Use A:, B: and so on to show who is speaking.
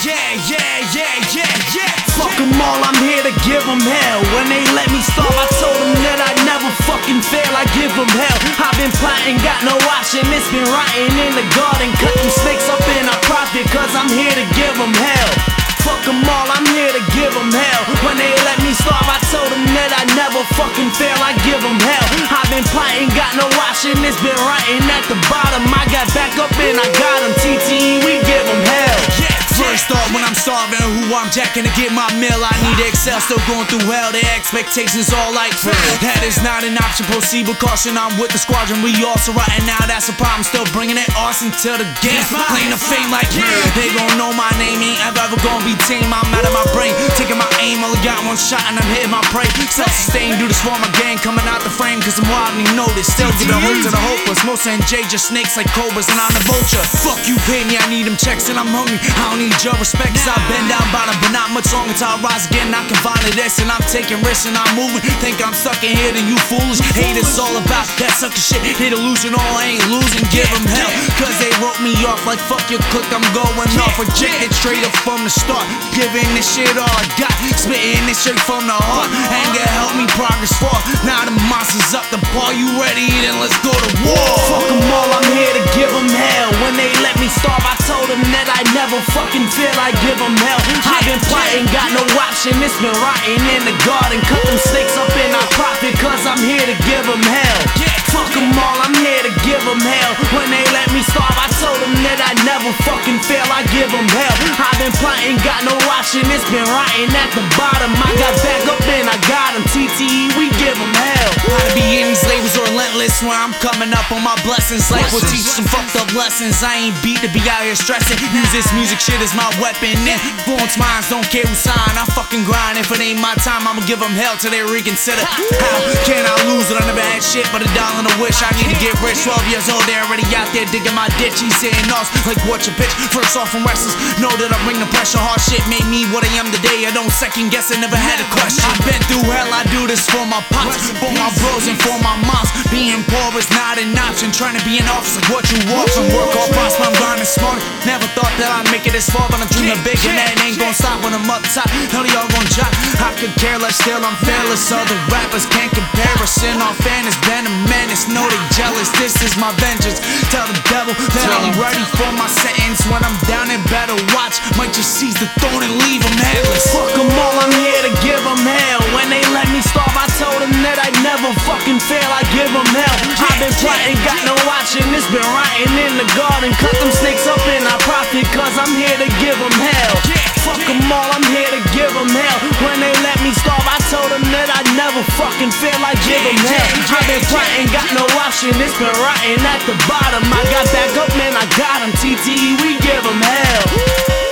A: Fuck them all, I'm here to give them hell. When they let me starve, I told them that I'd never fucking fail. I give them hell. I've been plotting, got no option. It's been rotting in the garden. Cut them snakes up in a profit, cause I'm here to give them hell. Fuck them all, I'm here to give them hell. When they let me starve, I told them that I'd never fucking fail. I give them hell. I've been plotting, got no option. It's been rotting at the bottom. I got back up and I got them. TTE, we give them hell.
B: First thought when I'm starving, who I'm jacking to get my meal. I need to excel, still going through hell. The expectations all like that is not an option. Proceed with caution, I'm with the squadron. We also right now, that's a problem. Still bringing it arson till the game. Playing the fame like they gon' know my name. Ain't ever gonna be tame. I'm out of my brain, taking my aim. Only got one shot and I'm hitting my prey. Self-sustained, do this for my gang. Coming out the frame, cause I'm wildly noticed. Still giving hope to the hopeless. Most NJ just snakes like cobras, and I'm the vulture. Fuck you, pay me, I need them checks and I'm hungry. I don't need your respect, cause I've been down bottom, but not much longer till I rise again. I can find this, and I'm taking risks and I'm moving. Think I'm stuck in here, then you foolish. Hate is all about that sucker shit. They delusion, all I ain't losing. Give them hell, cause they wrote me off like fuck your click. I'm going off, rejected straight up from the start. Giving this shit all I got, spitting this straight from the heart. Anger help me progress far. Now the monster's up the bar. You ready? Then let's go to war.
A: Fuck them all, I'm here to give them hell. When they let me starve, I told them that I never fucking fail. I give them hell. I've been plotting, got no option. It's been rotting in the garden. Cut them snakes up in our profit, cause I'm here to give them hell. Fuck them all, I'm here to give them hell. When they let me starve, I told them that I never fucking fail. I give them hell. I've been plotting, got no option. It's been rotting at the bottom. I got back up and I got them. TTE, we give them hell.
B: Gotta be in these labels relentless when I'm coming up on my blessings. Life will teach some fucked up lessons. I ain't beat to be out here stressing. Use this music shit as my weapon. Influence minds, don't care who sign. I fucking grind. If it ain't my time, I'ma give them hell till they reconsider. How can I lose it? I never had shit but a dollar and a wish. I need to get rich. 12 years old, they're already out there digging my ditch. He's saying us like what your bitch. First off from wrestlers, know that I bring the pressure. Hard shit made me what I am today. I don't second guess, I never had a question. I've been through hell, I do this for my pops, for my bros and for my moms. Being poor is not an option. Trying to be an officer, what you want from work or prosper. I'm grinding smart. Never thought that I'd make it this far, but I'm dreaming big and that ain't gon' stop when I'm up top. None of y'all gon' drop. I could care less, still I'm fearless. Other rappers can't compare us. In our fan has been a menace. Know they jealous. This is my vengeance. Tell the devil that I'm ready for my sentence. When I'm down and better watch, might just seize the throne and leave them headless.
A: Fuck them all, I'm here to give them hell. When they let me starve, I told them that I'd never fucking fail. I give them hell. I've been plotting, got no option. It's been rotting in the garden. Cut them snakes up in our profit, cause I'm here to give them hell. Fuck them all, I'm here to give them hell. When they let me starve, I told them that I'd never fucking fail. I give them hell. I've been plotting, got no option. It's been rotting at the bottom. I got back up, man, I got them. TTE, we give them hell.